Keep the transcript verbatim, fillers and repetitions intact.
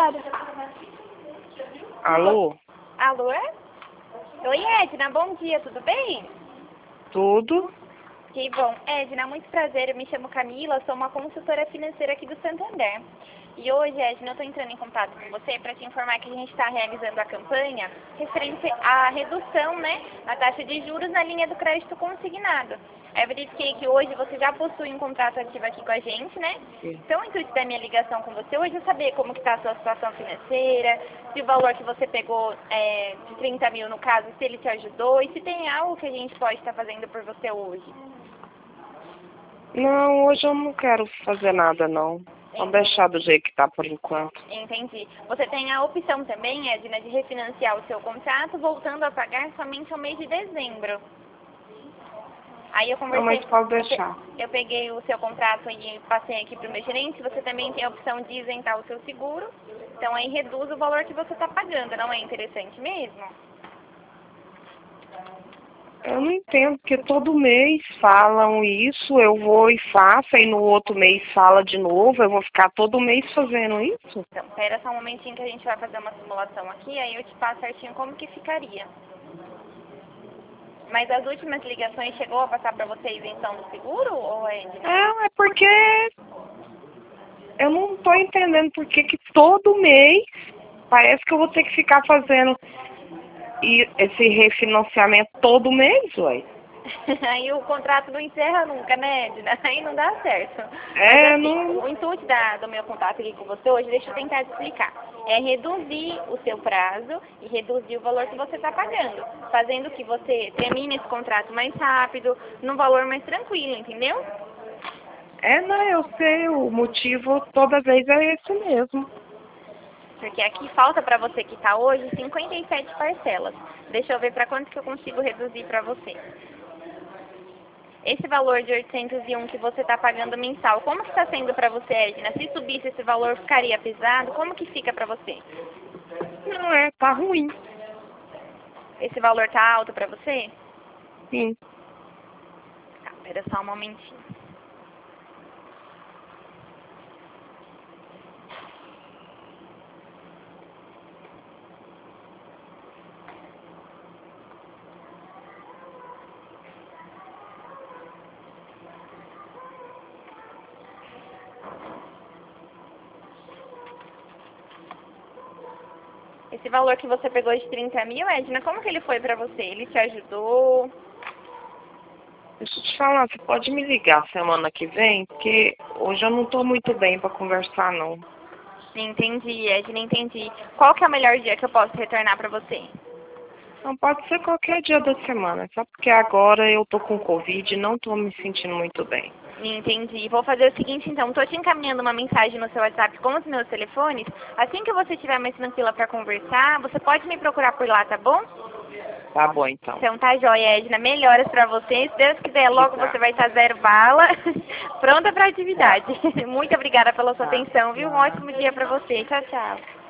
ocupada. Alô? Alô? Oi, Edna, bom dia, tudo bem? Tudo? Que bom. Edna, muito prazer, eu me chamo Camila, sou uma consultora financeira aqui do Santander. E hoje, Edna, eu estou entrando em contato com você para te informar que a gente está realizando a campanha referente à redução, né, na taxa de juros na linha do crédito consignado. Eu verifiquei que hoje você já possui um contrato ativo aqui com a gente, né? Sim. Então, o intuito da minha ligação com você hoje é saber como está a sua situação financeira, se o valor que você pegou é, de trinta mil no caso, se ele te ajudou e se tem algo que a gente pode estar fazendo por você hoje. Não, hoje eu não quero fazer nada, não. Vou deixar do jeito que tá por enquanto. Entendi. Você tem a opção também, Edna, de refinanciar o seu contrato, voltando a pagar somente ao mês de dezembro. Aí eu conversei... Não, mas pode deixar. Eu peguei o seu contrato e passei aqui para o meu gerente. Você também tem a opção de isentar o seu seguro. Então aí reduz o valor que você está pagando. Não é interessante mesmo? Eu não entendo, porque todo mês falam isso, eu vou e faço, aí no outro mês fala de novo, eu vou ficar todo mês fazendo isso? Então, espera só um momentinho que a gente vai fazer uma simulação aqui, aí eu te passo certinho como que ficaria. Mas as últimas ligações chegou a passar para você a isenção do seguro, ou é de... É, é porque eu não tô entendendo porque que todo mês parece que eu vou ter que ficar fazendo e esse refinanciamento todo mês, ué. Aí o contrato não encerra nunca, né, Edna? Aí não dá certo. É, Mas assim, não... o intuito da, do meu contato aqui com você hoje, deixa eu tentar te explicar, é reduzir o seu prazo e reduzir o valor que você está pagando, fazendo que você termine esse contrato mais rápido, num valor mais tranquilo, entendeu? É, não, eu sei, o motivo toda vez é esse mesmo. Porque aqui falta para você que está hoje cinquenta e sete parcelas. Deixa eu ver para quanto que eu consigo reduzir para você. Esse valor de oitocentos e um que você está pagando mensal, como que está sendo para você, Edna? Se subisse esse valor, ficaria pesado? Como que fica para você? Não é, tá ruim. Esse valor tá alto para você? Sim. Tá, espera só um momentinho. Esse valor que você pegou de trinta mil, Edna, como que ele foi pra você? Ele te ajudou? Deixa eu te falar, você pode me ligar semana que vem, porque hoje eu não tô muito bem pra conversar, não. Entendi, Edna, entendi. Qual que é o melhor dia que eu posso retornar pra você? Não pode ser qualquer dia da semana, só porque agora eu tô com Covid e não tô me sentindo muito bem. Entendi. Vou fazer o seguinte, então. Estou te encaminhando uma mensagem no seu WhatsApp com os meus telefones. Assim que você estiver mais tranquila para conversar, você pode me procurar por lá, tá bom? Tá bom, então. Então tá joia, Edna. Melhoras para você. Se Deus quiser, logo Tá. você vai estar zero bala. Pronta para atividade. Muito obrigada pela sua Tá. atenção, viu? Um ótimo dia para você. Tchau, tchau.